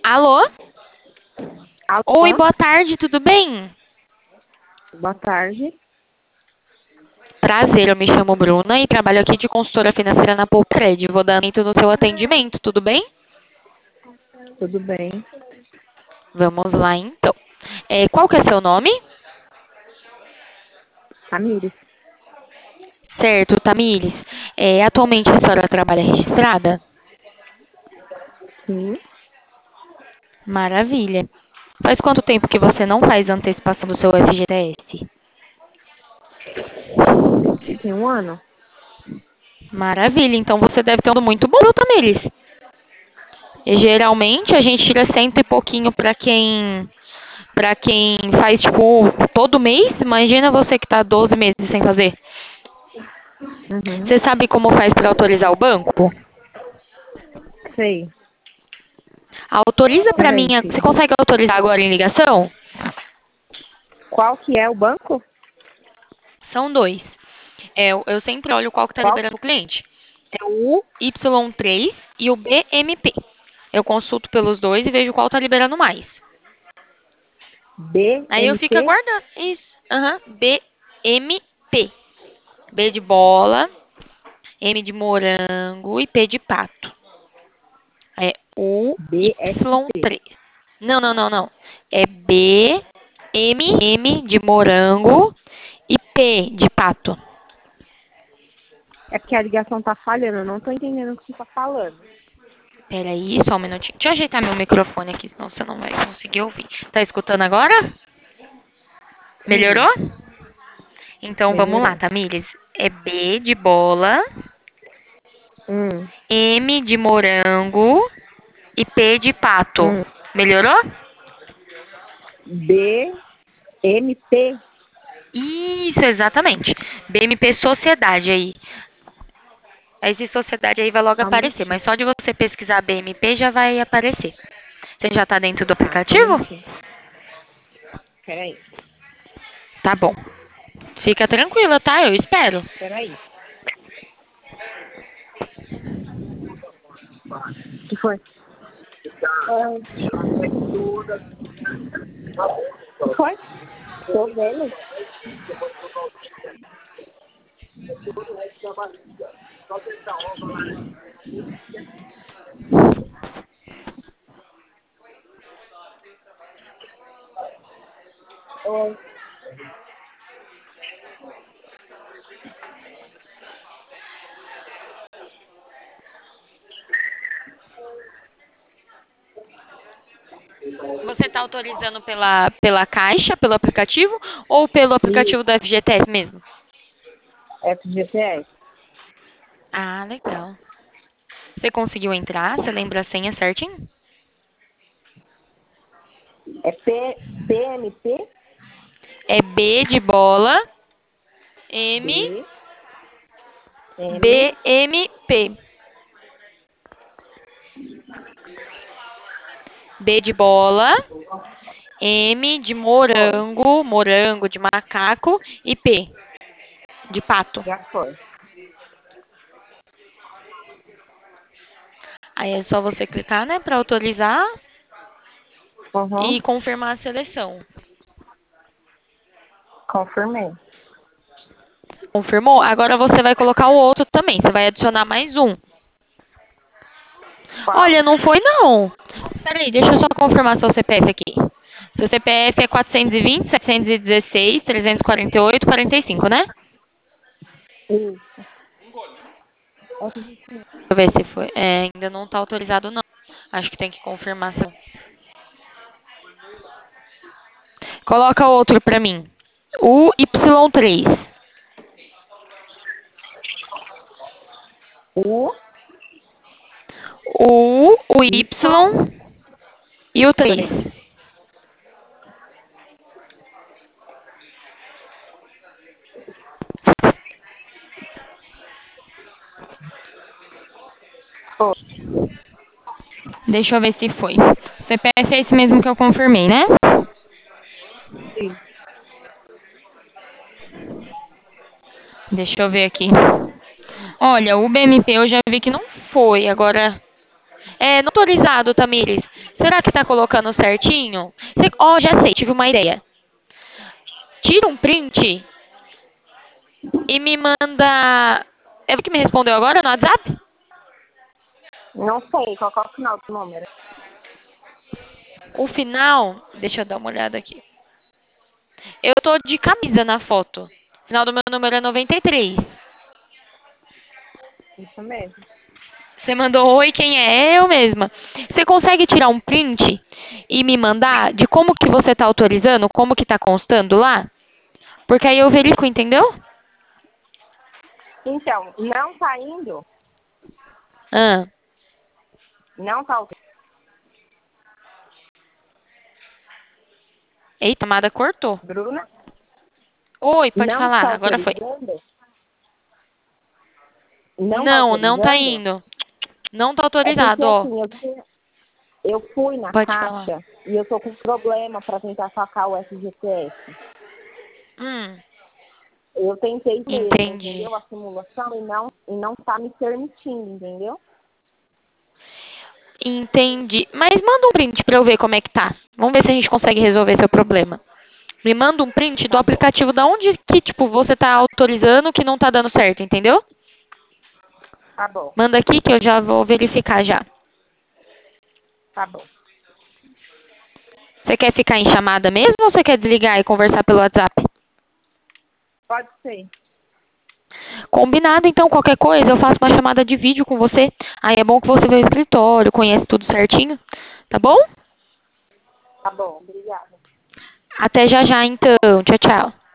Alô? Oi, Alô, boa tarde, tudo bem? boa tarde. Prazer, eu me chamo Bruna e trabalho aqui de consultora financeira na Poupred. Vou dar aumento no seu atendimento, tudo bem? Tudo bem? Vamos lá, então. Qual que é seu nome? Tamires? Certo, Tamires. Atualmente a senhora trabalha registrada? Sim. Maravilha. Faz quanto tempo que você não faz antecipação do seu FGTS? Tem um ano? Maravilha, então você deve ter um muito bom, viu, Tamires? E geralmente a gente tira cento e pouquinho pra quem faz, tipo, todo mês. Imagina você que tá 12 meses sem fazer. Uhum. Você sabe como faz para autorizar o banco? Sei. Autoriza pra mim. Peraí, Você filho. consegue autorizar agora em ligação? Qual que é o banco? São dois. Eu sempre olho qual que tá Qual? liberando o cliente. É o Y3 e o BMP. Eu consulto pelos dois e vejo qual tá liberando mais. Aí eu fico BMT? aguardando. Isso. Aham. BMP. B de bola, M de morango e P de pato. É o BST. Y3. Não, não, não, não. É B, M de morango e P de pato. É porque a ligação tá falhando, eu não tô entendendo o que você tá falando. Peraí, só um minutinho. Deixa eu ajeitar meu microfone aqui, senão você não vai conseguir ouvir. Tá escutando agora? Sim, Melhorou? Então vamos lá, melhorou. Tamires. É B de bola, Hum, M de morango e P de pato. hum. Melhorou? BMT? Isso, exatamente. BMP Sociedade aí. Esse Sociedade aí vai logo Só um aparecer, minutinho. mas só de você pesquisar BMP já vai aparecer. Você já tá dentro do Tá, só um aplicativo? minutinho. Peraí, Tá bom. Fica tranquila, tá? Eu espero. peraí. O que foi? O que foi? Tô vendo. Oi. Você tá autorizando pela Caixa, pelo aplicativo, ou pelo E aplicativo do FGTS mesmo? FGTS? Ah, legal. Você conseguiu entrar? Você lembra a senha certinho? É PMT? É B de bola, M, B, M, BMP. B de bola, M de foi. morango, morango de macaco e P de pato. Já foi. Aí é só você clicar, né, para autorizar Uhum. e confirmar a seleção. Confirmei. Confirmou? Agora você vai colocar o outro também. Você vai adicionar mais um. Qual? Olha, não foi não. Peraí, deixa eu só confirmar seu CPF aqui. Seu CPF é 420, 716, 348, 45, né? Isso. Deixa eu ver se foi. Ainda não tá autorizado, não. Acho que tem que confirmar. Coloca outro pra mim. O Y3. O O Y Y e o 3. 3. Foi. Deixa eu ver se foi. CPF é esse mesmo que eu confirmei, né? Deixa eu ver aqui. Olha, o BMP eu já vi que não foi. Agora, não autorizado, Tamires. Será que tá colocando certinho? Ó, já sei, tive uma ideia. Tira um print e me manda. É você que me respondeu agora no WhatsApp? Não sei, qual que é o final do número? O final. Deixa eu dar uma olhada aqui. Eu tô de camisa na foto. O final do meu número é 93. Isso mesmo. Você mandou oi, quem é? Eu mesma. Você consegue tirar um print e me mandar de como que você tá autorizando, como que tá constando lá? Porque aí eu verifico, entendeu? Então, não tá indo? Ah, Não tá ouvindo? eita, a Amada cortou. Bruna? Oi, pode Não tá falar, agora foi. autorizando? Não tá Não, não tá autorizando? indo. Não tá É porque autorizado, ó. assim, eu fui na Pode falar. caixa e eu tô com problema para tentar sacar o FGTS. Hum, Eu tentei mesmo, entendi. entendeu? A simulação e não tá me permitindo, entendeu? Entendi. Mas manda um print pra eu ver como é que tá. Vamos ver se a gente consegue resolver seu problema. Me manda um print do Tá bom, aplicativo da onde que, tipo, você tá autorizando que não tá dando certo, entendeu? tá bom, Manda aqui que eu já vou verificar já. tá bom. Você quer ficar em chamada mesmo ou você quer desligar e conversar pelo WhatsApp? Pode ser. Combinado, então, qualquer coisa, eu faço uma chamada de vídeo com você. Aí é bom que você vê o escritório, conhece tudo certinho, tá bom? Tá bom, obrigada. Até já já, então. Tchau, tchau.